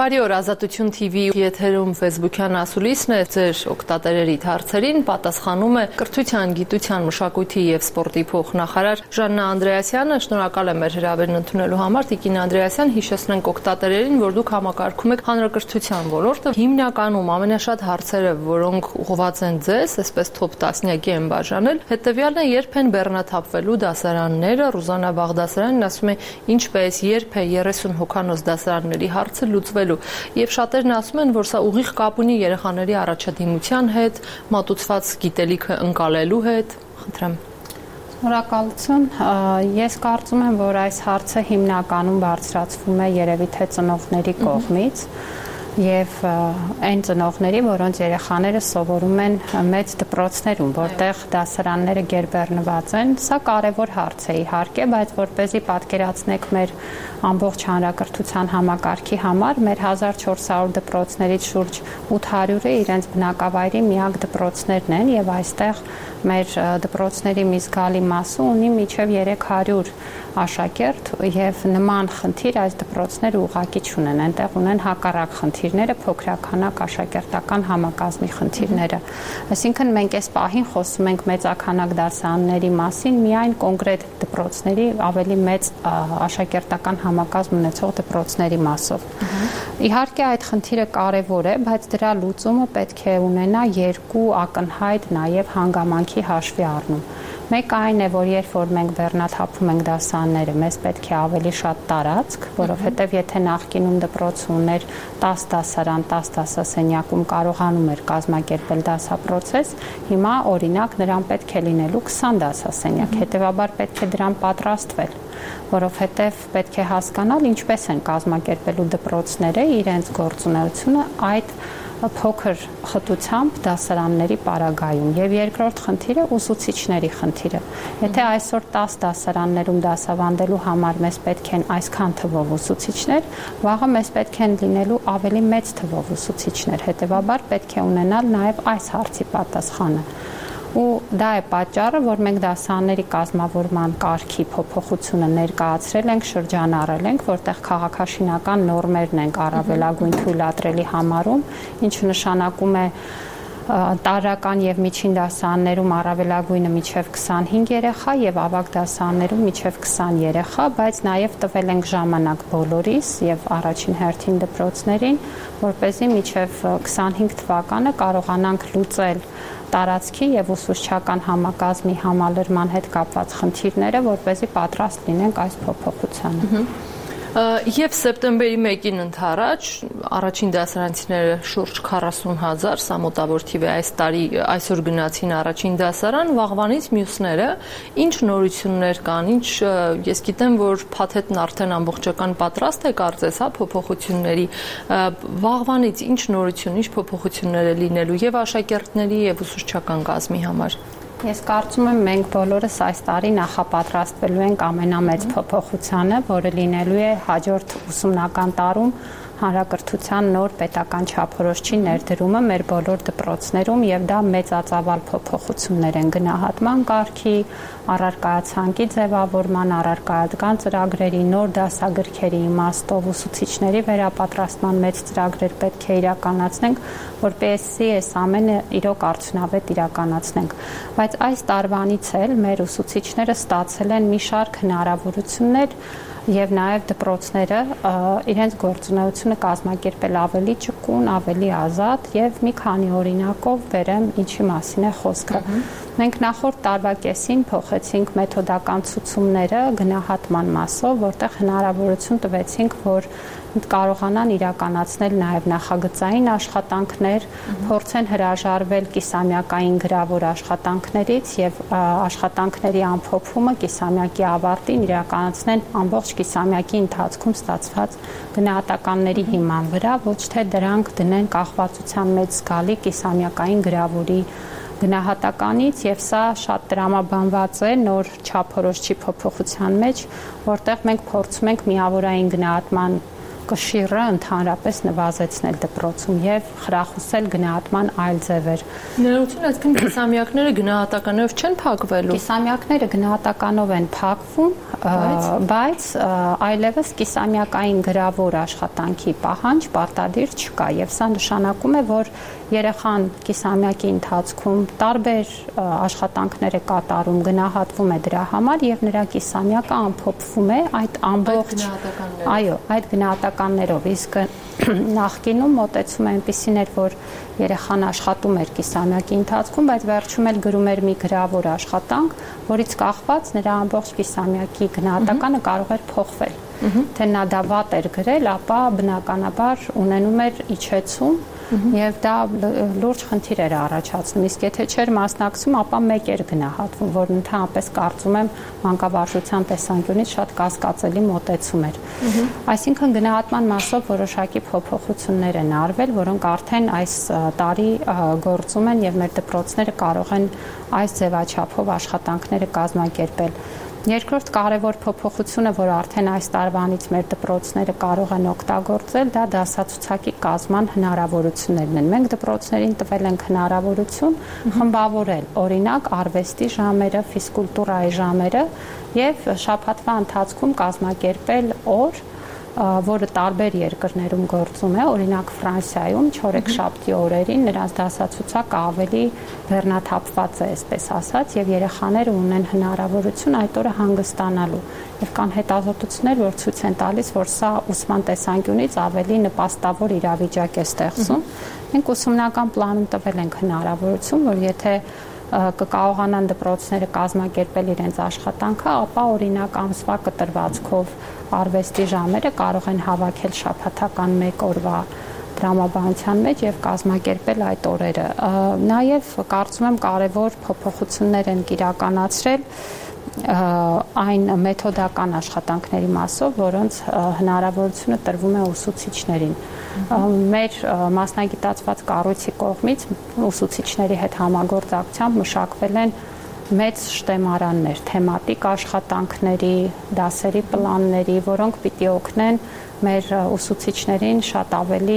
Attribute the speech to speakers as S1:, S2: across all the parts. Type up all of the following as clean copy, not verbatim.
S1: Բարի օր, Ազատություն TV եթերում Facebook-յան ասուլիսն է, ձեր օգտատերերիդ հարցերին պատասխանում է Կրթության, Գիտության, Մշակույթի եւ Սպորտի փոխնախարար Ժաննա Անդրեասյանը։ Շնորհակալ եմ մեր հրավերն ընդունելու համար։ Տիկին Անդրեասյան, հիշեցնենք օգտատերերին, որ դուք համակարգում եք հանրակրթության ոլորտը։ Հիմնականում ամենաշատ հարցերը, որոնք ուղղված են ձեզ, այսպես top 10-յակի են բաժանել, հետեւյալն է՝ երբ են բեռնաթափվելու դասարանները։ Ռուզանա Բաղդասարյանն ասում է, ինչպես, երբ է 30 հոգանոց դասարանների հարցը լուծվելու, եւ շատերն ասում են, որ սա ուղիղ կապ ունի երեխաների առաջադիմության հետ, մատուցված գիտելիքը ընկալելու հետ։ Խնդրեմ։
S2: Շնորհակալություն։ Ես կարծում եմ, որ այս հարցը հիմնականում բարձրացվում է երևի թե ծնողների կողմից եւ այն ծնողների, որոնց երեխաները սովորում են մեծ դպրոցներում, որտեղ դասարանները գերբեռնված են, սա կարևոր հարց է իհարկե, բայց որպեսզի պատկերացնեք մեր ամբողջ հանրակրթության համակարգի համար, մեր 1400 դպրոցներից շուրջ 800-ը իրենց բնակավայրի միակ դպրոցներն են եւ այստեղ մեր դպրոցների մի զգալի մասը ունի մինչև 300 աշակերտ եւ նման խնդիր այս դպրոցները ուղղակի չունեն, այնտեղ ունեն հակառակ խնդիրները, փոքրականակ աշակերտական համակազմի խնդիրները։ Այսինքն մենք այս պահին խոսում ենք մեծաքանակ դասարանների մասին, միայն կոնկրետ դպրոցների ավելի մեծ աշակերտական համակազմ ունեցող դպրոցների մասով։ Իհարկե այդ խնդիրը կարևոր է, բայց դրա լուծումը պետք է ունենա երկու ակնհայտ նաեւ հանգամանքի հաշվի առնում։ Մեկ այն է, որ երբ որ մենք բեռնաթափում ենք դասարանները, մեզ պետք է ավելի շատ տարածք, որովհետև եթե նախկինում դպրոցը ուներ 10 դասարան, 10 դասասենյակում կարողանում էր կազմակերպել դասապրոցես, հիմա օրինակ նրան պետք է լինելու 20 դասասենյակ, հետևաբար պետք է դրան պատրաստվել, որովհետև պետք է հասկանալ ինչպես են կազմակերպելու դպրոցները իրենց գործունեությունը այդ փոքր խտությամբ դասարանների պարագայում եւ երկրորդ խնդիրը ուսուցիչների խնդիրը։ Եթե այսօր 10 դասարաններում դասավանդելու համար մեզ պետք են այսքան թվով ուսուցիչներ, վաղը մեզ պետք են լինելու ավելի մեծ թվով ուսուցիչներ, հետեւաբար պետք է ունենալ նաեւ այս հարցի պատասխանը։ Ու դա է պատճառը, որ մենք դասարանների կազմավորման կարգի փոփոխությունը ներկայացրել ենք, շրջանառել ենք, որտեղ քաղաքաշինական նորմերն ենք առավելագույն թույլատրելի համարում, ինչը նշանակում է տարրական եւ միջին դասարաններում առավելագույնը մինչեւ 25 երեխա եւ ավագ դասարաններում մինչեւ 20 երեխա, բայց նաեւ տվել ենք ժամանակ բոլորիս եւ առաջին հերթին դպրոցներին, որպեսզի մինչեւ 25 թվականը կարողանանք լուծել տարածքի եւ ուսուցչական համակազմի համալրման հետ կապված խնդիրները, որպեսզի պատրաստ լինենք այս փոփոխությանը։
S1: Եվ սեպտեմբերի 1-ին ընդառաջ առաջին դասարանցիները շուրջ 40,000, սա մոտավոր թիվ է, այս տարի այսօր գնացին առաջին դասարան, վաղվանից մյուսները, ինչ նորություններ կան, ինչ ես գիտեմ, որ փաթեթն արդեն ամբողջական պատրաստ է կարծես, հա, փոփոխությունների, վաղվանից ինչ նորություն, ինչ փոփոխություններ է լինելու եւ աշակերտների եւ ուսուցչական կազմի համար։
S2: Ես կարծում եմ մենք բոլորս այս տարի նախապատրաստվելու ենք ամենամեծ փոփոխությանը, որը լինելու է հաջորդ ուսումնական տարում հանրակրթության նոր պետական չափորոշիչի ներդրումը մեր բոլոր դպրոցներում եւ դա մեծածավալ փոփոխություններ են գնահատման կարգի, առարկայացանկի ձևավորման, առարկայական ծրագրերի, նոր դասագրքերի իմաստով ուսուցիչների վերապատրաստման մեծ ծրագրեր պետք է իրականացնենք, որպեսզի այս ամենը իրոք արդյունավետ իրականացնենք։ Բայց այս տարվանից էլ մեր ուսուցիչները ստացել են մի շարք հնարավորություններ եւ նաեւ դպրոցները իրենց գործունեությունը կազմակերպել ավելի ճկուն, ավելի ազատ եւ մի քանի օրինակով վերեմ ինչի մասին է խոսքը։ Մենք նախորդ տարվա կեսին փոխեցինք մեթոդական ցուցումները գնահատման մասով, որտեղ հնարավորություն տվեցինք, որ կարողանան իրականացնել նաև նախագծային աշխատանքներ, փորձեն հրաժարվել կիսամյակային գրավոր աշխատանքներից եւ աշխատանքների ամփոփումը կիսամյակի ավարտին իրականացնեն ամբողջ կիսամյակի ընթացքում ստացված գնահատականների հիման վրա, ոչ թե դրանք դնեն կախվածության մեջ զգալի կիսամյակային գրավորի գնահատականից եւ սա շատ տրամաբանված է նոր չափորոշիչի փոփոխության մեջ, որտեղ մենք փորձում ենք միավորային գնահատման կշիռը ընդհանրապես նվազեցնել դպրոցում եւ խրախուսել գնահատման այլ ձևեր։
S1: Ներողություն, այսինքն կիսամյակները գնահատականով չեն փակվելու։
S2: Կիսամյակները գնահատականով են փակվում, բայց այլևս կիսամյակային գրավոր աշխատանքի պահանջ պարտադիր չկա եւ սա նշանակում է, որ երեխան կիսամյակի ընթացքում տարբեր աշխատանքներ է կատարում, գնահատվում է դրա համար եւ նրա կիսամյակը ամփոփվում է այդ ամբողջ այդ գնահատականներով, իսկ նախկինում մոտեցում այնպիսին էր, որ երեխան աշխատում էր կիսամյակի ընթացքում, բայց վերջում էլ գրում էր մի գրավոր աշխատանք, որից կախված նրա ամբողջ կիսամյակի գնահատականը կարող էր փոխվել։ Թե նա դա վատ էր գրել, ապա բնականաբար ունենում էր իջեցում եւ դա լուրջ խնդիր էր առաջացնում, իսկ եթե չէր մասնակցում, ապա մեկ էր գնահատվում, որն ընդհանրապես կարծում եմ մանկավարժության տեսանկյունից շատ կասկածելի մոտեցում էր։ Այսինքն գնահատման մասով որոշակի փոփոխություններ են արվել, որոնք արդեն այս տարի գործում են եւ մեր դպրոցները կարող են այս ձևաչափով աշխատանքները կազմակերպել։ Երկրորդ կարևոր փոփոխությունը, որ արդեն այս տարվանից մեր դպրոցները կարող են օգտագործել, դա դասացուցակի կազման հնարավորություններն են։ Մենք դպրոցներին տվել ենք հնարավորություն խմբավորել, օրինակ, արվեստի ժամերը, ֆիզկուլտուրայի ժամերը եւ շաբաթվա ընթացքում կազմակերպել օր, որը տարբեր երկրներում գործում է, օրինակ Ֆրանսիայում չորեքշաբթի օրերին նրանց դասացուցակը ավելի բեռնաթափված է, այսպես ասած, եւ երեխաները ունեն հնարավորություն այդ օրը հանգստանալու։ Եվ կան հետազոտություններ, որ ցույց են տալիս, որ սա ուսման տեսանկյունից ավելի նպաստավոր իրավիճակ է ստեղծում։ Մենք ուսումնական պլանում տվել ենք հնարավորություն, որ եթե կկարողանան դպրոցները կազմակերպել իրենց աշխատանքը, ապա օրինակ ամսվա կտրվածքով արվեստի ժամերը կարող են հավաքել շաբաթական 1 օրվա դրամաբանության մեջ եւ կազմակերպել այդ օրերը։ Նաեւ կարծում եմ կարեւոր փոփոխություններ են իրականացրել այն մեթոդական աշխատանքների մասով, որոնց հնարավորությունը տրվում է ուսուցիչներին։ Մեր մասնագիտացված կառույցի կողմից ուսուցիչների հետ համագործակցությամբ մշակվել են մեծ շտեմարաններ, թեմատիկ աշխատանքների, դասերի պլանների, որոնք պիտի օգնեն մեր ուսուցիչներին շատ ավելի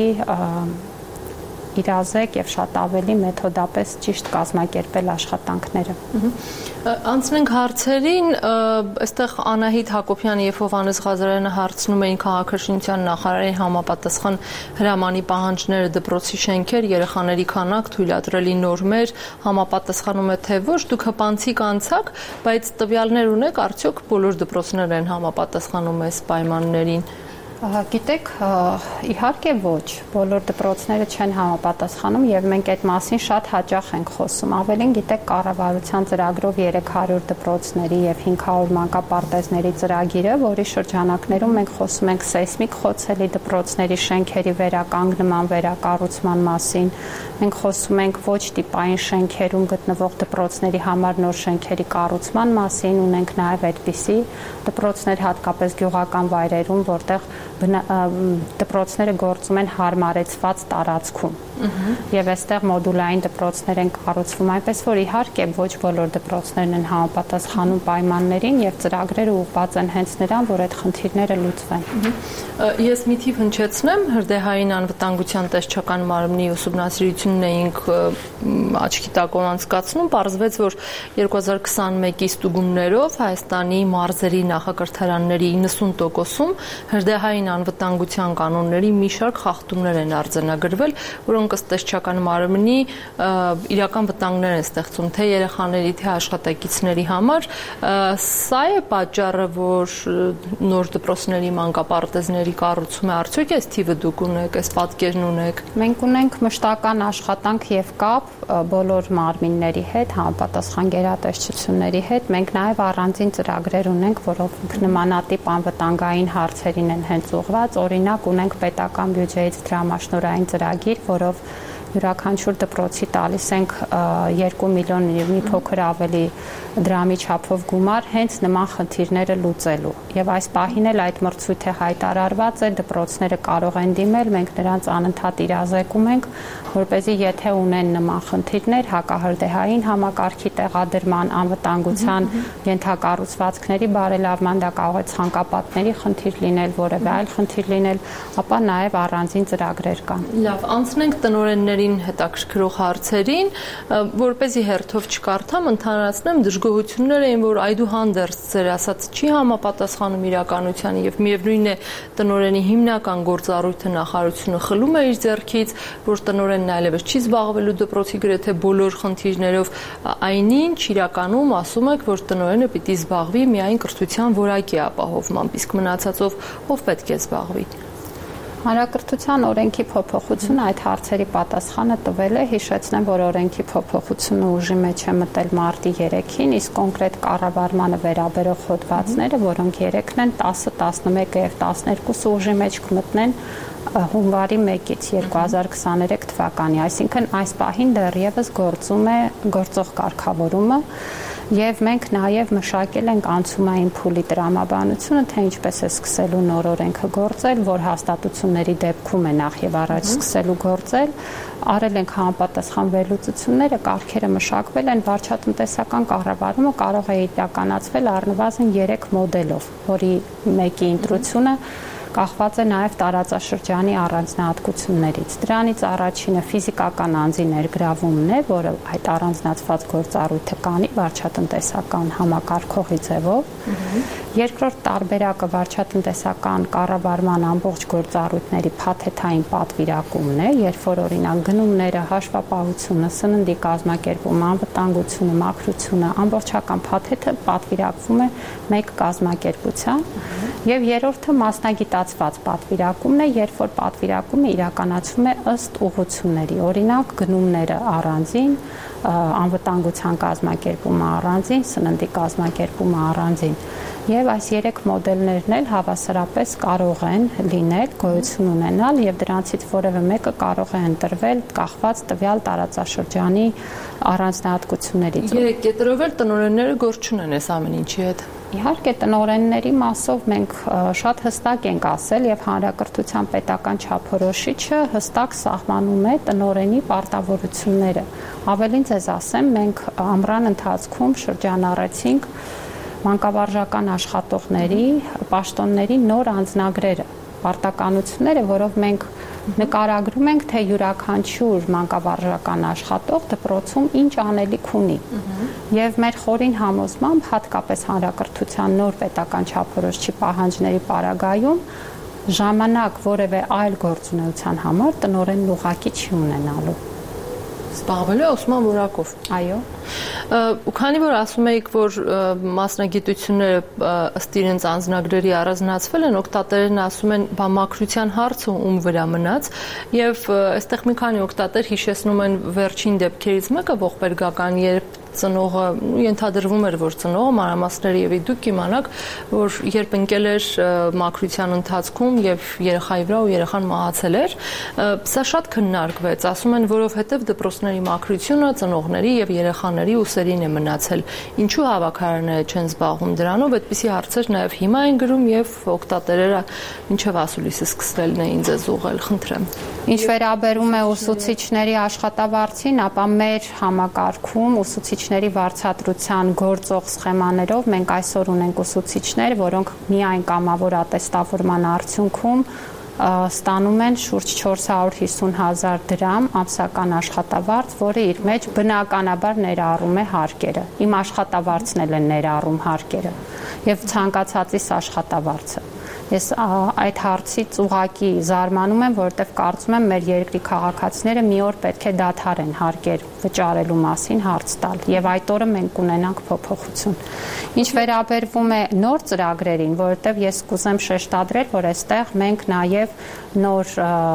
S2: իրազեկ եւ շատ ավելի մեթոդապես ճիշտ կազմակերպել աշխատանքները։
S1: Անցնենք հարցերին, այստեղ Անահիտ Հակոբյանը եւ Հովհաննես Ղազարյանը հարցնում էին քաղաքաշինության նախարարի համապատասխան հրամանի պահանջները դպրոցի շենքեր, երեխաների քանակ, թույլատրելի նորմեր, համապատասխանում է թե ոչ, դուք հպանցիկ անցաք, բայց տվյալներ ունեք, արդյոք բոլոր դպրոցներն են համապատասխանում այս պայմաններին։
S2: Գիտեք, իհարկե ոչ, բոլոր դպրոցները չեն համապատասխանում եւ մենք այդ մասին շատ հաճախ ենք խոսում։ Ավելին, գիտեք, կառավարության ծրագրով 300 դպրոցների եւ 500 մանկապարտեզների ծրագիրը, որի շրջանակներում մենք խոսում ենք սեյսմիկ խոցելի դպրոցների շենքերի վերականգնման, վերակառուցման մասին։ Մենք խոսում ենք ոչ տիպային շենքերում գտնվող դպրոցների համար նոր շենքերի կառուցման մասին, ունենք նաեւ այդպիսի դպրոցներ հատկապես գյուղական վայրերում, որտեղ դպրոցները գործում են հարմարեցված տարածքում եւ այստեղ մոդուլային դպրոցներ են կառուցվում, այնպես որ իհարկե ոչ բոլոր դպրոցներն են համապատասխանում պայմաններին եւ ծրագրերը ուղղված են հենց նրան, որ այդ խնդիրները լուծվեն։
S1: Ես մի թիվ հնչեցնեմ, հրդեհային անվտանգության տեսչական մարմնի ուսումնասիրությունն էինք աչքի տակով անցկացնում, պարզվեց, որ 2021-ի ստուգումներով Հայաստանի մարզերի նախակրթարանների 90%-ում հրդեհային անվտանգության կանոնների մի շարք խախտումներ են արձանագրվել, որոնք ըստ տեսչական մարմնի իրական վտանգներ են ստեղծում թե երեխաների, թե աշխատակիցների համար։ Սա է պատճառը, որ նոր դպրոցների մանկապարտեզների կառուցումը արդյոք այս թիվը դուք ունեք, այս պատկերն ունեք։ Մենք
S2: ունենք մշտական աշխատանք եւ կապ բոլոր մարմինների հետ, համապատասխան գերատեսչությունների հետ։ Մենք նաեւ առանձին ծրագրեր ունենք, որոնք նմանատիպ անվտանգային հարցերին են հենց ուղղված։ Օրինակ ունենք պետական բյուջեից դրամաշնորհային ծրագիր, որով յուրաքանչյուր դպրոցի տալիս ենք 2 միլիոն եւ մի փոքր ավելի դրամի չափով գումար հենց նման խնդիրները լուծելու։ Եվ այս պահին էլ այդ մրցույթը հայտարարված է, դպրոցները կարող են դիմել, մենք նրանց անընդհատ իրազեկում ենք, որպեսզի եթե ունեն նման խնդիրներ, հակահրդեհային համակարգի տեղադրման, անվտանգության ենթակառուցվածքների բարելավման, դա կարող է ցանկապատների խնդիր լինել, որևէ այլ խնդիր լինել, ապա նաեւ առանձին ծրագրեր կան։
S1: Լավ, անցնենք տնօրենների բոլորին հետաքրքրող հարցերին, որպեսզի հերթով չկարդամ, ընդհանրացնեմ, դժգոհություններ էին, որ այդուհանդերձ ձեր ասած չի համապատասխանում իրականությանը եւ միևնույն է տնօրենի հիմնական գործառույթը նախարարությունը խլում է իր ձեռքից, որ տնօրենն այլևս չի զբաղվելու դպրոցի գրեթե բոլոր խնդիրներով, այնինչ իրականում ասում եք, որ տնօրենը պիտի զբաղվի միայն կրթության որակի ապահովմամբ, իսկ մնացածով ով պետք է զբաղվի։
S2: Հանրակրթության օրենքի փոփոխությունը այդ հարցերի պատասխանը տվել է, հիշեցնեմ, որ օրենքի փոփոխությունը ուժի մեջ է մտել մարտի 3-ին, իսկ կոնկրետ կառավարմանը վերաբերող հոդվածները, որոնք 3-ն են 10, 11 եւ 12 ուժի մեջ կմտնեն հունվարի 1-ից 2023 թվականի, այսինքն այս պահին դեռևս գործում է գործող կարգավորումը եւ մենք նաեւ մշակել ենք անցումային փուլի տրամաբանությունը, թե ինչպես է սկսելու նոր օրենքը գործել, որ հաստատությունների դեպքում է նախ եւ առաջ սկսելու գործել, արել ենք համապատասխան վերլուծությունները, կարգերը մշակվել են, վարչատնտեսական կառավարումը կարող է իրականացվել առնվազն 3 մոդելով, որի մեկի ընտրությունը կախված է նաև տարածաշրջանի առանձնահատկություններից։ Դրանից առաջինը ֆիզիկական անձի ներգրավումն է, որը այդ առանձնացված գործառույթը կանի վարչատնտեսական համակարգողի ձևով։ Երկրորդ տարբերակը վարչատնտեսական կառավարման ամբողջ գործառույթների փաթեթային պատվիրակումն է, երբ որ օրինակ գնումները, հաշվապահությունը, սննդի կազմակերպումը, անվտանգությունը, մաքրությունը, ամբողջական փաթեթը պատվիրակվում է մեկ կազմակերպության, եւ երրորդը մասնագիտացված պատվիրակումն է, երբ որ պատվիրակումը իրականացվում է ըստ ուղղությունների, օրինակ գնումները առանձին, անվտանգության կազմակերպումը առանձին, սննդի կազմակերպումը առանձին։ Եվ այս 3 մոդելներն էլ հավասարապես կարող են լինել, գոյություն ունենալ եւ դրանցից որևէ մեկը կարող է ընտրվել կախված տվյալ տարածաշրջանի առանձնահատկություններից։
S1: 3 կետերով էլ տնօրենները գործ չունեն այս ամեն ինչի հետ։
S2: Իհարկե տնօրենների մասով մենք շատ հստակ ենք ասել եւ հանրակրթության պետական չափորոշիչը հստակ սահմանում է տնօրենի պարտավորությունները։ Ավելին ձեզ ասեմ, մենք ամռան ընթացքում շրջանառեցինք մանկավարժական աշխատողների, պաշտոնների նոր անձնագրերը, պարտականությունները, որով մենք նկարագրում ենք, թե յուրաքանչյուր մանկավարժական աշխատող դպրոցում ինչ անելիք ունի։ Եվ մեր խորին համոզմամբ, հատկապես հանրակրթության նոր պետական չափորոշիչի պահանջների պարագայում, ժամանակ որևէ այլ գործունեության համար տնօրենն ուղղակի չի ունենալու։
S1: Զբաղվելու ուսման որակով։
S2: Այո։
S1: Ու քանի որ ասում եք, որ մասնագիտությունները ըստ իրենց անձնագրերի առանձնացվել են, օգտատերերն ասում են, բա մաքրության հարցը ում վրա մնաց, եւ այստեղ մի քանի օգտատեր հիշեցնում են վերջին դեպքերից մեկը ողբերգական, երբ ծնողը ենթադրվում էր, որ ծնողը մանրամասները եւ դուք իմանաք, որ երբ ընկել էր մաքրության ընթացքում եւ երեխայի վրա ու երեխան մահացել էր, սա շատ քննարկվեց, ասում են, որովհետեւ դպրոցների մաքրությունը ծնողների եւ երեխաների ուսերին է մնացել։ Ինչու հավաքարարները չեն զբաղվում դրանով, այդպիսի հարցեր նաեւ հիմա են գրում եւ օգտատերերը մինչեւ ասուլիսը սկսվելն էին ձեզ ուղղել, խնդրեմ։
S2: Ինչ վերաբերում է ուսուցիչների աշխատավարձին, ապա մեր համակարգում ուսուցիչների վարձատրության գործող սխեմաներով մենք այսօր ունենք ուսուցիչներ, որոնք միայն կամավոր ատեստավորման արդյունքում ստանում են շուրջ 450,000 դրամ ամսական աշխատավարձ, որը իր մեջ բնականաբար ներառում է հարկերը։ Իմ աշխատավարձն էլ է ներառում հարկերը եւ ցանկացածիս աշխատավարձը։ Ես այդ հարցից ուղղակի զարմանում եմ, որովհետև կարծում եմ մեր երկրի քաղաքացիները մի օր պետք է դադարեն հարկեր վճարելու մասին հարց տալ եւ այդ օրը մենք կունենանք փոփոխություն։ Ինչ վերաբերվում է նոր ծրագրերին, որովհետև ես կուզեմ շեշտադրել, որ այստեղ մենք նաեւ նոր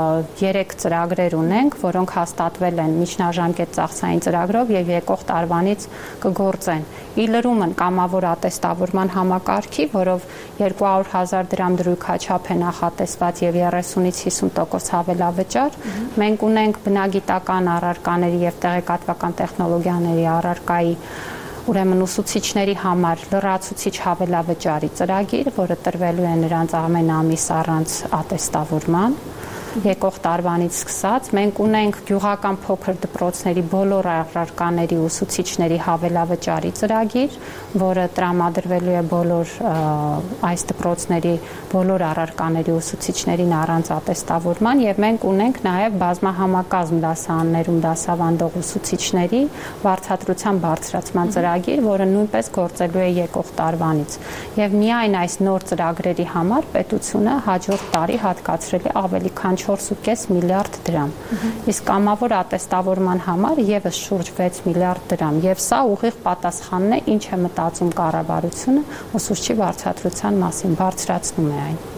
S2: 3 ծրագրեր ունենք, որոնք հաստատվել են միջնաժամկետ ծախսային ծրագրով եւ եկող տարվանից կգործեն։ Ի լրումն կամավոր ատեստավորման համակարգի, որով 200,000 դրամ դրույքաչափ է նախատեսված եւ 30-ից 50% հավելավճար, մենք ունենք բնագիտական առարկաների եւ տեղեկատվական տեխնոլոգիաների առարկայի ուրեմն ուսուցիչների համար լրացուցիչ հավելավճարի ծրագիր, որը տրվելու է նրանց ամեն ամիս առանց ատեստավորման։ եկող տարվանից սկսած մենք ունենք գյուղական փոքր դպրոցների բոլոր առարկաների ուսուցիչների հավելավճարի ծրագիր, որը տրամադրվելու է բոլոր այս դպրոցների բոլոր առարկաների ուսուցիչներին առանց ատեստավորման, եւ մենք ունենք նաեւ բազմահամակազմ դասարաններում դասավանդող ուսուցիչների վարձատրության բարձրացման ծրագիր, որը նույնպես գործելու է եկող տարվանից։ Եվ միայն այս նոր ծրագրերի համար պետությունը հաջորդ տարի հատկացրել է ավելի քան 4.5 միլիարդ դրամ։ Իսկ կամավոր ատեստավորման համար եւս շուրջ 6 միլիարդ դրամ։ Եվ սա ուղիղ պատասխանն է, ինչ է մտածում կառավարությունը ուսուցչի վարձատրության մասին, բարձրացնում է այն։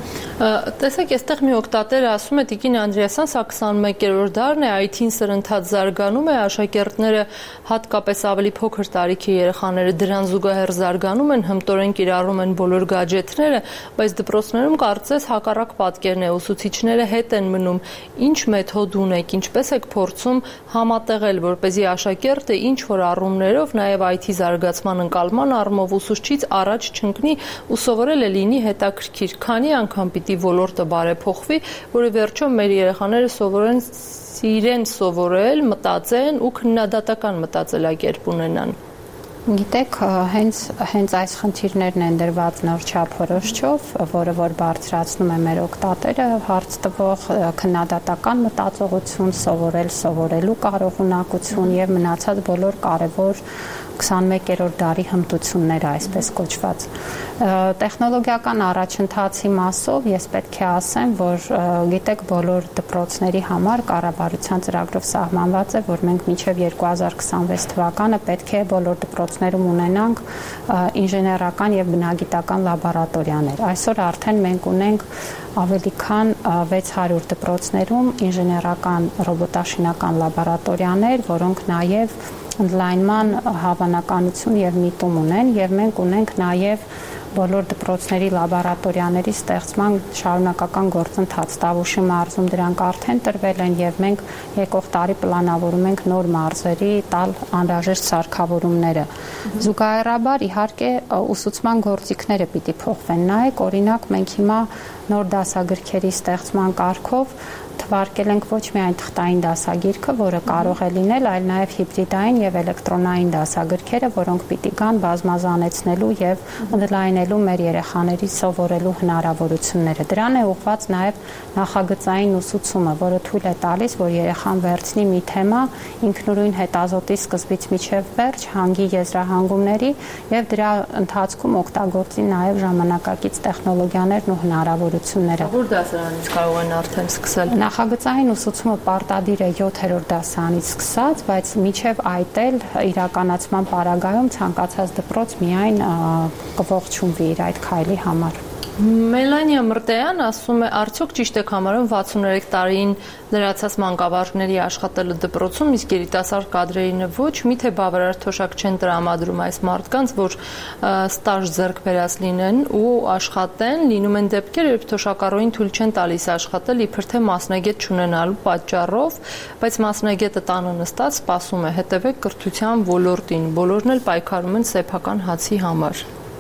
S1: Տեսեք, այստեղ մի օգտատեր ասում է Տիկին Անդրեասյան, սա 21-րդ դարն է, IT-ն սրընթաց զարգանում է, աշակերտները, հատկապես ավելի փոքր տարիքի երեխաները դրան զուգահեռ զարգանում են, հմտորեն կիրառում են բոլոր գadgetները, բայց դպրոցներում կարծես հակառակ պատկերն է, ուսուցիչները հետ են մնում։ Ինչ մեթոդ ունեք, ինչպես եք փորձում համատեղել, որպեսզի աշակերտը ինչ որ առումներով, նաև IT զարգացման ընկալման առումով ուսուցչից առաջ չընկնի ու սովորելը լինի հետաքրքիր, քանի անգամ պիտի ոլորտը բարեփոխվի, որը վերջում մեր երեխաները սովորեն սիրեն սովորել, մտածեն ու քննադատական մտածելակերպ ունենան։
S2: Գիտեք, հենց այս խնդիրներն են դրված նոր չափորոշչով, որը որ բարձրացնում է մեր օգտատերը, հարց տվող քննադատական մտածողություն, սովորելու կարողունակություն եւ մնացած բոլոր կարևոր 21-րդ դարի հմտությունները, այսպես կոչված։ Տեխնոլոգիական առաջընթացի մասով ես պետք է ասեմ, որ գիտեք, բոլոր դպրոցների համար կառավարության ծրագրով սահմանված է, որ մենք մինչև 2026 թվականը պետք է բոլոր դպրոցներում ունենանք ինժեներական եւ բնագիտական լաբորատորիաներ։ Այսօր արդեն մենք ունենք ավելի քան 600 դպրոցներում ինժեներական ռոբոտաշինական լաբորատորիաներ, որոնք նաեւ ընդլայնման հավանականություն եւ միտում ունեն, եւ մենք ունենք նաեւ բոլոր դպրոցների լաբորատորիաների ստեղծման շարունակական գործընթաց։ Տավուշի մարզում դրանք արդեն տրվել են եւ մենք եկող տարի պլանավորում ենք նոր մարզերի տալ անհրաժեշտ սարքավորումները։ Զուգահեռաբար իհարկե ուսուցման գործիքները պիտի փոխվեն։ Նայեք, օրինակ մենք հիմա նոր դասագրքերի ստեղծման կարգով թվարկել ենք ոչ միայն թղթային դասագիրքը, որը կարող է լինել, այլ նաև հիբրիդային եւ էլեկտրոնային դասագրքերը, որոնք պիտի գան բազմազանեցնելու եւ ընդլայնելու մեր երեխաների սովորելու հնարավորությունները։ Դրան է ուղղված նաև նախագծային ուսուցումը, որը թույլ է տալիս, որ երեխան վերցնի մի թեմա ինքնուրույն հետազոտի սկզբից մինչև վերջ, հանգի եզրահանգումների եւ դրա ընթացքում օգտագործի նաև ժամանակակից տեխնոլոգիաներն ու հնարավորությունները։
S1: Որ դասարանից կարող են արդեն սկսել։
S2: Նախագծային ուսուցումը պարտադիր է 7-րդ դասարանից սկսած, բայց մինչև այդ էլ իրականացման պարագայում ցանկացած դպրոց միայն կողջունվի իր այդ քայլի համար։
S1: Մելանիա Մրտեյան ասում է, արդյոք ճիշտ եք համարում 63 տարին լրացած մանկավարժների աշխատելը դպրոցում, իսկ երիտասարդ կադրերինը ոչ, միթե բավարար թոշակ չեն տրամադրում այս մարդկանց, որ ստաժ ձեռք բերած լինեն ու աշխատեն, լինում են դեպքեր, երբ թոշակառուին թույլ չեն տալիս աշխատել, իբր թե մասնագետ չունենալու պատճառով, բայց մասնագետը տանը նստած սպասում է, հետևեք կրթության ոլորտին, բոլորն էլ պայքարում են սեփական հացի համար։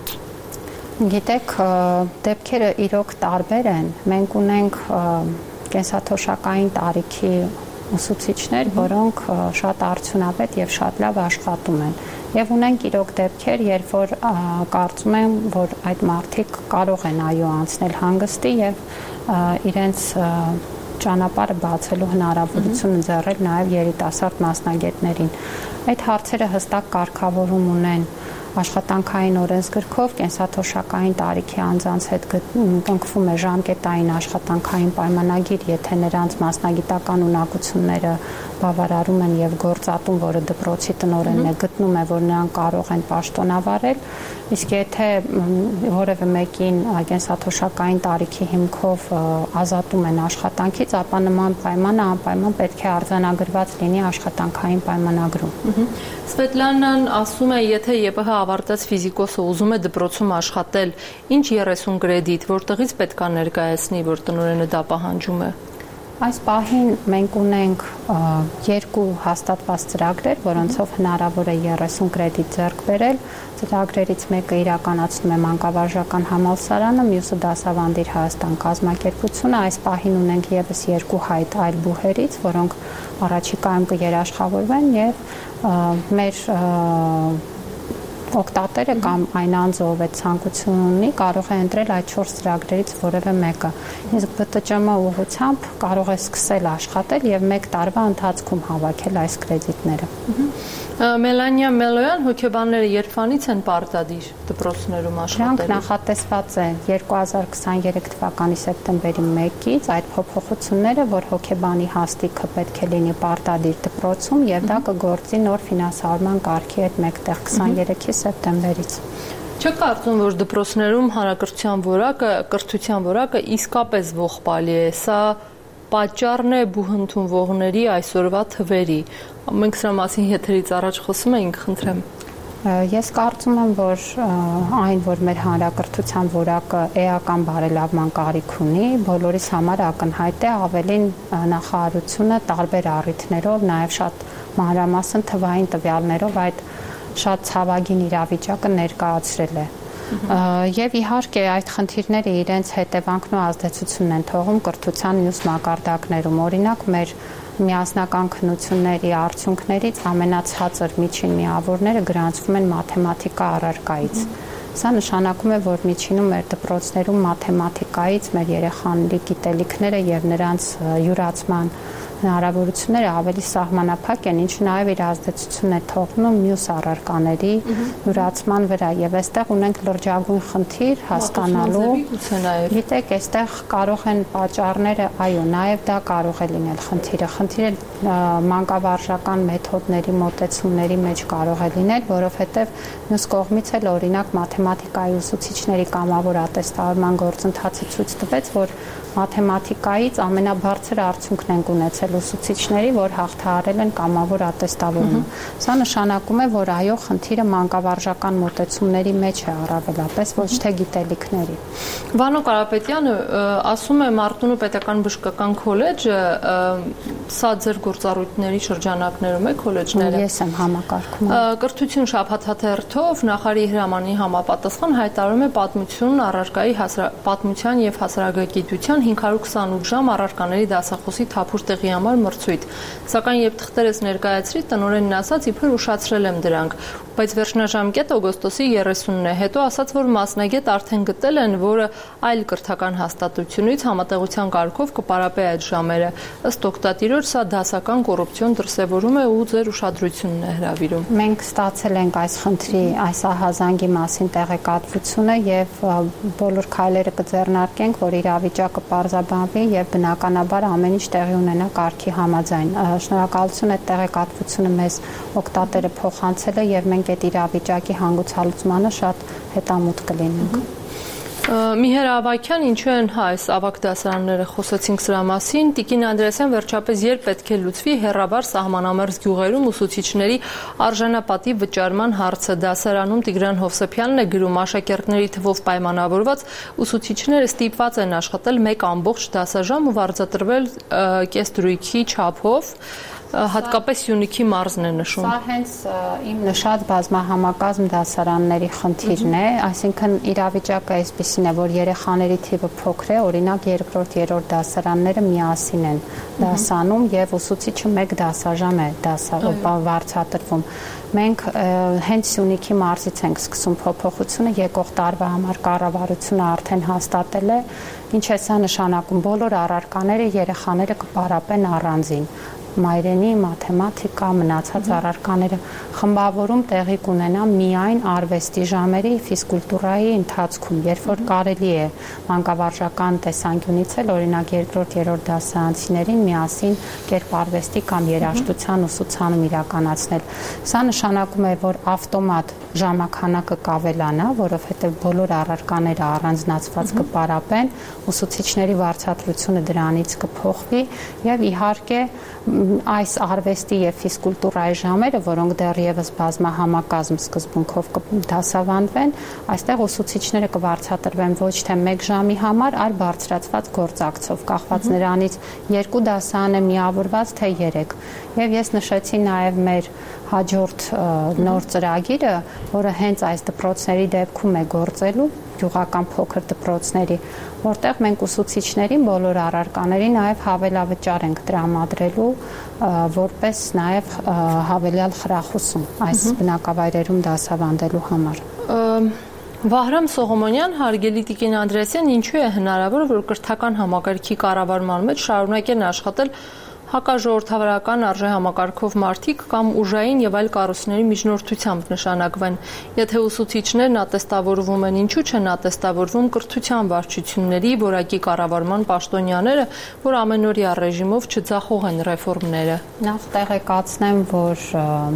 S2: Գիտեք, դեպքերը իրոք տարբեր են։ Մենք ունենք կենսաթոշակային տարիքի ուսուցիչներ, որոնք շատ արդյունավետ եւ շատ լավ աշխատում են։ Եվ ունենք իրոք դեպքեր, երբ որ կարծում եմ, որ այդ մարդիկ կարող են այո անցնել հանգստի եւ իրենց ճանապարհը բացելու հնարավորություն ընձեռել նաեւ երիտասարդ մասնագետներին։ Այդ հարցերը հստակ կարգավորում ունեն աշխատանքային օրենսգրքով, կենսաթոշակային տարիքի անձանց հետ կնքվում է ժամկետային աշխատանքային պայմանագիր, եթե նրանց մասնագիտական ունակությունները բավարարում են եւ գործատում, որը դպրոցի տնօրենն է գտնում է, որ նրանք կարող են պաշտոնավարել, իսկ եթե որևէ մեկին կենսաթոշակային տարիքի հիմքով ազատում են աշխատանքից, ապա նման պայմանը անպայման պետք է արձանագրված լինի աշխատանքային պայմանագրում։
S1: Սվետլանան ասում է, եթե ԵՊՀ ավարտած ֆիզիկոսը ուզում է դպրոցում աշխատել, ինչ 30 կրեդիտ, որտեղից պետք է ներկայացնի, որ տնօրենը դա պահանջում է։
S2: Այս պահին մենք ունենք 2 հաստատված ծրագրեր, որոնցով հնարավոր է 30 կրեդիտ ձեռք բերել։ Ծրագրերից մեկը իրականացնում է մանկավարժական համալսարանը, մյուսը Դասավանդիր Հայաստան կազմակերպությունը։ Այս պահին ունենք եւս 2 հայտ այլ բուհերից, որոնք առաջիկայում կերաշխավորվեն եւ մեր օգտատերը կամ այն անձը, ով է ցանկություն ունի, կարող է ընտրել այդ 4 ծրագրերից որևէ մեկը։ Իսկ ԲՏՃՄ ուղղությամբ կարող է սկսել աշխատել եւ 1 տարվա ընթացքում հավաքել այս կրեդիտները։
S1: Մելանիա Մելոյան, հոգեբանները երբանից են պարտադիր դպրոցներում աշխատելու։
S2: Դրանք նախատեսված են 2023 թվականի սեպտեմբերի 1-ից այդ փոփոխությունները, որ հոգեբանի հաստիքը պետք է լինի պարտադիր դպրոցում եւ դա կգործի նոր ֆինանսավորման կարգի հետ մեկտեղ 23-ի սեպտեմբերից։
S1: Չեք կարծում, որ դպրոցներում կրթության որակը իսկապես ողբալի է, սա պատճառն է բուհընդունվողների այսօրվա թվերի։ Մենք սրա մասին եթերից առաջ խոսում էինք, խնդրեմ։
S2: Ես կարծում եմ, որ այն, որ մեր հանրակրթության որակը էական բարելավման կարիք ունի, բոլորիս համար ակնհայտ է, ավելին նախարարությունը տարբեր առիթներով, նաև շատ մանրամասն թվային տվյալներով այդ շատ ցավագին իրավիճակը ներկայացրել է։ Եվ իհարկե այդ խնդիրները իրենց հետևանքն ու ազդեցությունն են թողում կրթության մյուս մակարդակներում։ Օրինակ մեր միասնական քննությունների արդյունքներից ամենացածր միջին միավորները գրանցվում են մաթեմատիկա առարկայից։ Սա նշանակում է, որ միջինում մեր դպրոցներում մաթեմատիկայից մեր երեխաների գիտելիքները եւ նրանց յուրացման հնարավորությունները ավելի սահմանափակ են, ինչը նաև իր ազդեցությունն է թողնում մյուս առարկաների յուրացման վրա եւ այստեղ ունենք լրջագույն խնդիր հասկանալու։ Գիտեք, այստեղ կարող են պատճառները, այո, նաև դա կարող է լինել խնդիրը։ Խնդիրը մանկավարժական մեթոդների մոտեցումների մեջ կարող է լինել, որովհետեւ մյուս կողմից էլ օրինակ մաթեմատիկայի ուսուցիչների կամավոր ատեստավորման գործընթացը ցույց տվեց, որ մաթեմատիկայից ամենաբարձր արդյունքն են ունեցել ուսուցիչների, որ հաղթահարել են կամավոր ատեստավորումը։ Սա նշանակում է, որ այո, խնդիրը մանկավարժական մոտեցումների մեջ է առավելապես, ոչ թե գիտելիքների։
S1: Վանո Կարապետյանը ասում է Մարտունու պետական բժշկական քոլեջը, սա ձեր գործառույթների շրջանակներում է քոլեջները։
S2: Ես եմ համակարգում։
S1: Կրթություն շաբաթաթերթով նախարարի հրամանի համապատասխան հայտարարում է պատմության եւ հասարակագիտության 528 ժամ առարկաների դասախոսի թափուր տեղի համար մրցույթ։ Սակայն երբ թղթերս ներկայացրի, տնօրենն ասաց, իբր ուշացրել եմ դրանք, բայց վերջնաժամկետը օգոստոսի 30-ն է, հետո ասաց, որ մասնագետ արդեն գտել են, որը այլ կրթական հաստատությունից համատեղության կարգով կպարապե այդ ժամերը։ Ըստ օգտատիրոջ սա դասական կոռուպցիոն դրսևորում է ու ձեր ուշադրությունն է հրավիրում։
S2: Մենք ստացել ենք այս խնդրի, այս ահազանգի մասին տեղեկատվությունը եւ բոլոր քայլերը կձեռնարկենք, որ իրավիճակը պարզաբանվի եւ բնականաբար ամեն ինչ տեղի ունենա կարգի համաձայն։ Շնորհակալություն այդ տեղեկատվությունը մեզ օգտատերը փոխանցել է եւ մենք այդ իրավիճակի հանգուցալուծմանը շատ հետամուտ կլինենք։
S1: Միհեր Ավագյան, ինչու են այս ավագ դասարանները, խոսեցինք սրա մասին։ Տիկին Անդրեասյան, վերջապես երբ պետք է լուծվի հեռավար սահմանամերձ գյուղերում ուսուցիչների արժանապատի վճարման հարցը։ Դասարանում Տիգրան Հովսեփյանն է գրում, աշակերտների թվով պայմանավորված ուսուցիչները ստիպված են աշխատել 1 ամբողջ դասաժամ ու վարձատրվել կեսդրույքի չափով։ Հատկապես Սյունիքի մարզն է նշում։
S2: Սա հենց իմ նշած բազմահամակազմ դասարանների խնդիրն է, այսինքն իրավիճակը այսպիսին է, որ երեխաների թիվը փոքր է, օրինակ 2-րդ, 3-րդ դասարանները միասին են դասանում եւ ուսուցիչը 1 դասաժամ է վարձատրվում։ Մենք հենց Սյունիքի մարզից ենք սկսում փոփոխությունը, եկող տարվա համար կառավարությունը արդեն հաստատել է, ինչ է սա նշանակում, բոլոր առարկաները երեխաները կպարապեն առանձին։ Մայրենի, մաթեմատիկա, մնացած առարկաները խմբավորում տեղի կունենա միայն արվեստի ժամերի, ֆիզկուլտուրայի ընթացքում, երբ որ կարելի է մանկավարժական տեսանկյունից էլ օրինակ 2-րդ, 3-րդ դասարանցիներին միասին կերպարվեստի կամ երաժշտության ուսուցանում իրականացնել։ Սա նշանակում է, որ ավտոմատ ժամանականակը կավելանա, որովհետև բոլոր առարկաները առանձնացված կպարապեն, ուսուցիչների վարձատրությունը դրանից կփոխվի եւ իհարկե այս արվեստի եւ ֆիզկուլտուրայի ժամերը, որոնք դեռևս բազմահամակազմ սկզբունքով կդասավանդվեն, այստեղ ուսուցիչները կվարձատրվեն ոչ թե 1 ժամի համար, այլ բարձրացված գործակցով, կախված նրանից 2 դասան է միավորված թե 3։ Եվ ես նշեցի նաեւ մեր հաջորդ նոր ծրագիրը, որը հենց այս դպրոցների դեպքում է գործելու, գյուղական փոքր դպրոցների, որտեղ մենք ուսուցիչներին բոլոր առարկաների նաև հավելավճար ենք տրամադրելու, որպես նաև հավելյալ խրախուսում այս բնակավայրերում դասավանդելու համար։
S1: Վահրամ Սողոմոնյան, հարգելի Տիկին Անդրեասյան, ինչու է հնարավոր, որ կրթական համակարգի կառավարման մեջ շարունակեն աշխատել հակաժողովրդավարական արժեհամակարգով մարդիկ կամ ուժային եւ այլ կառույցների միջնորդությամբ նշանակվեն։ Եթե ուսուցիչներն ատեստավորվում են, ինչու չեն ատեստավորվում կրթության վարչությունների որակի կառավարման պաշտոնյաները, որ ամենօրյա ռեժիմով չձախողեն ռեֆորմները։
S2: Նախ տեղեկացնեմ, որ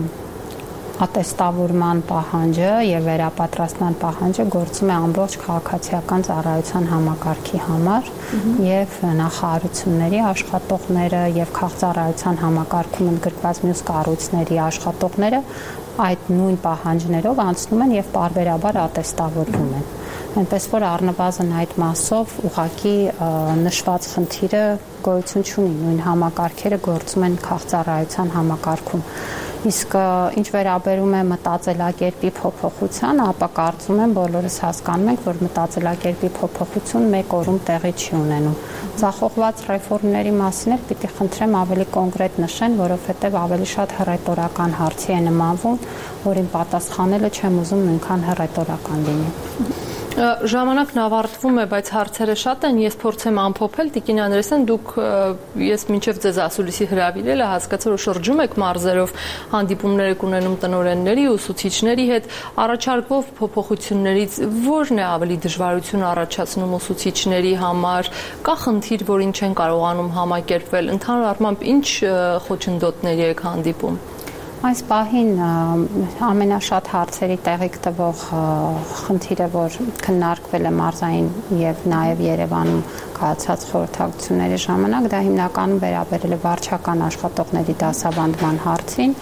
S2: ատեստավորման պահանջը եւ վերապատրաստման պահանջը գործում է ամբողջ քաղաքացիական ծառայության համակարգի համար եւ նախարարությունների աշխատողները եւ քաղաքծառայության համակարգում ընդգրկված մյուս կառույցների աշխատողները այդ նույն պահանջներով անցնում են եւ պարբերաբար ատեստավորվում են։ Այնպես որ առնվազն այդ մասով ուղղակի նշված խնդիրը գոյություն չունի, նույն համակարգերը գործում են քաղաքծառայության համակարգում։ Իսկ ինչ վերաբերում է մտածելակերպի փոփոխության, ապա կարծում եմ բոլորս հասկանում ենք, որ մտածելակերպի փոփոխություն մեկ օրում տեղի չի ունենում։ Ձախողված ռեֆորմների մասին էլ պիտի խնդրեմ ավելի կոնկրետ նշեն, որովհետև ավելի շատ հռետորական հարցի է նմանվում, որին պատասխանելը չեմ ուզում նույնքան հռետորական լինի։
S1: Ժամանակն ավարտվում է, բայց հարցերը շատ են, ես փորձեմ ամփոփել, Տիկին Անդրեասյան, դուք ես մինչև ձեզ ասուլիսի հրավիրել եմ, հասկացա, որ շրջում եք մարզերով, հանդիպումներ եք ունենում տնօրենների, ուսուցիչների հետ, առաջարկվող փոփոխություններից ո՞րն է ավելի դժվարություն առաջացնում ուսուցիչների համար, կա խնդիր, որին չեն կարողանում համակերպվել, ընդհանուր առմամբ ինչ խոչընդոտների եք հանդիպում։
S2: Այս պահին ամենաշատ հարցերի տեղիք տվող խնդիրը, որ քննարկվել է մարզային եւ նաեւ Երևանում կայացած խորհրդակցությունների ժամանակ, դա հիմնականում վերաբերել է վարչական աշխատողների դասավանդման հարցին։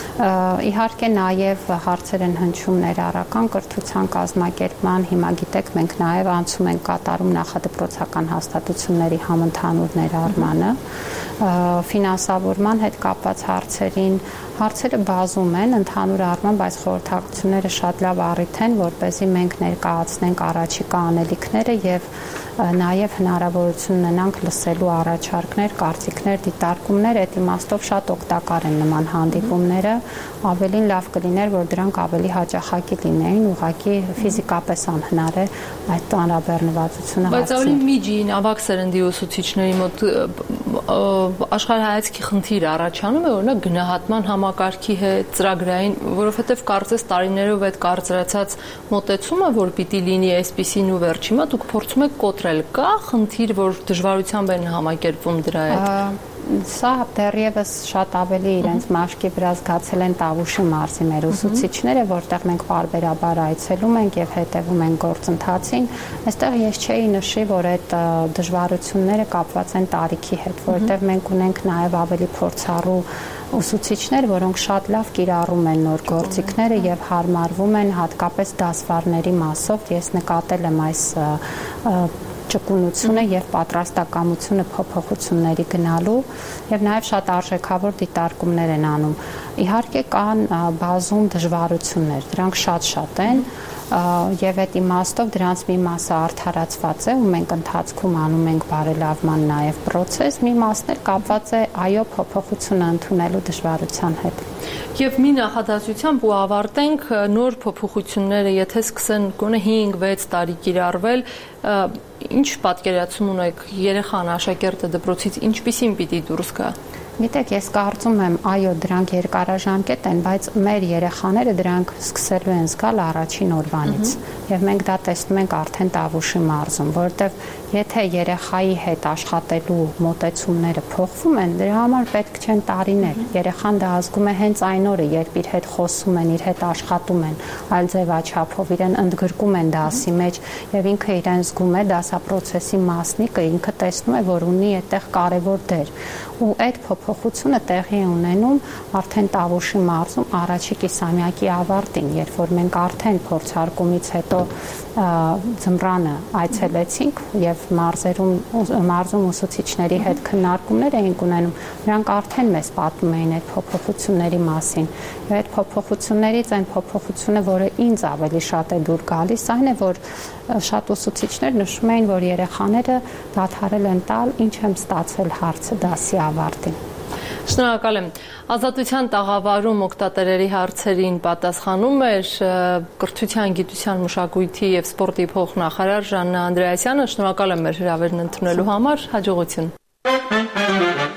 S2: Իհարկե նաև հարցեր են հնչում ներառական կրթության կազմակերպման, հիմա գիտեք, մենք նաև անցում ենք կատարում նախադպրոցական հաստատությունների համընդհանուր ներառմանը, ֆինանսավորման հետ կապված հարցերը բազում են, ընդհանուր առմամբ այս խորհրդակցությունները շատ լավ առիթ են, որպեսզի մենք ներկայացնենք առաջիկա անելիքները եւ նաև հնարավորություն ունենանք լսելու առաջարկներ, կարծիքներ, դիտարկումներ, այդ իմաստով շատ օգտակար են նման հանդիպումները, ավելին լավ կլիներ, որ դրանք ավելի հաճախակի լինեին, ուղղակի ֆիզիկապես անհնար է այդ անհրաժեշտությունը։
S1: Բայց ավելի միջին ավագ սերնդի ուսուցիչների մոտ աշխարհայացքի խնդիր առաջանում է, օրինակ գնահատման համակարգի հետ, ծրագրային, որովհետև կարծես տարիներով այդ կարծրացած մոտեցումը, որ պիտի լինի այսպիսին ու վերջ, հիմա դուք փորձում եք կոտրել, կա խնդիր, որ դժվարությամբ են համակերպվում դրա հետ։
S2: Սա դեռևս շատ ավելի իրենց մաշկի վրա զգացել են Տավուշի մարզի մեր ուսուցիչները, որտեղ մենք պարբերաբար այցելում ենք եւ հետեւում ենք գործընթացին։ Այստեղ ես չէի նշի, որ այդ դժվարությունները կապված են տարիքի հետ, որտեղ մենք ունենք նաեւ ավելի փորձառու ուսուցիչներ, որոնք շատ լավ կիրառում են նոր գործիքները եւ հարմարվում են հատկապես դասվարների մասով։ Ես նկատել եմ այս ճկունությունը եւ պատրաստակամությունը փոփոխությունների գնալու եւ նաեւ շատ արժեքավոր դիտարկումներ են անում։ Իհարկե կան բազում դժվարություններ, դրանք շատ են եւ այդ իմաստով դրանց մի մասը արդարացված է ու մենք ընթացքում անում ենք բարելավման նաեւ process, մի մասն էլ կապված է այո փոփոխությունը ընդունելու դժվարության հետ։
S1: Եվ մի նախադասությամբ ու ավարտենք նոր փոփոխությունները, եթե սկսեն գոնե 5-6 տարի կիրառվել, ինչ պատկերացում ունեք երեխան աշակերտը դպրոցից ինչպիսին պիտի դուրս գա։
S2: Գիտեք, ես կարծում եմ, այո, դրանք երկարաժամկետ են, բայց մեր երեխաները դրանք սկսելու են զգալ առաջին օրվանից։ եւ մենք դա տեսնում ենք արդեն Տավուշի մարզում, որովհետեւ եթե երեխայի հետ աշխատելու մոտեցումները փոխվում են, դրա համար պետք չեն տարիներ։ Երեխան դա ազգում է հենց այն օրը, երբ իր հետ խոսում են, իր հետ աշխատում են, այլ ձևաչափով իրեն ընդգրկում են դասի մեջ եւ ինքը իրեն զգում է դասապրոցեսի մասնիկը, ինքը տեսնում է, որ ունի այդտեղ կարևոր դեր։ Ու այդ փոփոխությունը տեղի է ունենում արդեն Տավուշի մարզում առաջի կիսամյակի ավարտին, երբ որ մենք արդեն փորձարկումից հետո ձմռանը այցելեցինք եւ մարզում ուսուցիչների հետ քննարկումներ էինք ունենում, նրանք արդեն մեզ պատմում էին այդ փոփոխությունների մասին։ Եվ այդ փոփոխություններից այն փոփոխությունը, որը ինձ ավելի շատ է դուր գալիս, այն է, որ շատ ուսուցիչներ նշում էին, որ երեխաները դադարել են տալ ինչ եմ ստացել հարցը դասի ավարտին։
S1: Շնորհակալ եմ։ Ազատության տաղավարում օգտատերերի հարցերին պատասխանում էր Կրթության, գիտության, մշակույթի եւ սպորտի փոխնախարար Ժաննա Անդրեասյանը։ Շնորհակալ եմ մեր հրավերն ընդունելու համար։ Հաջողություն։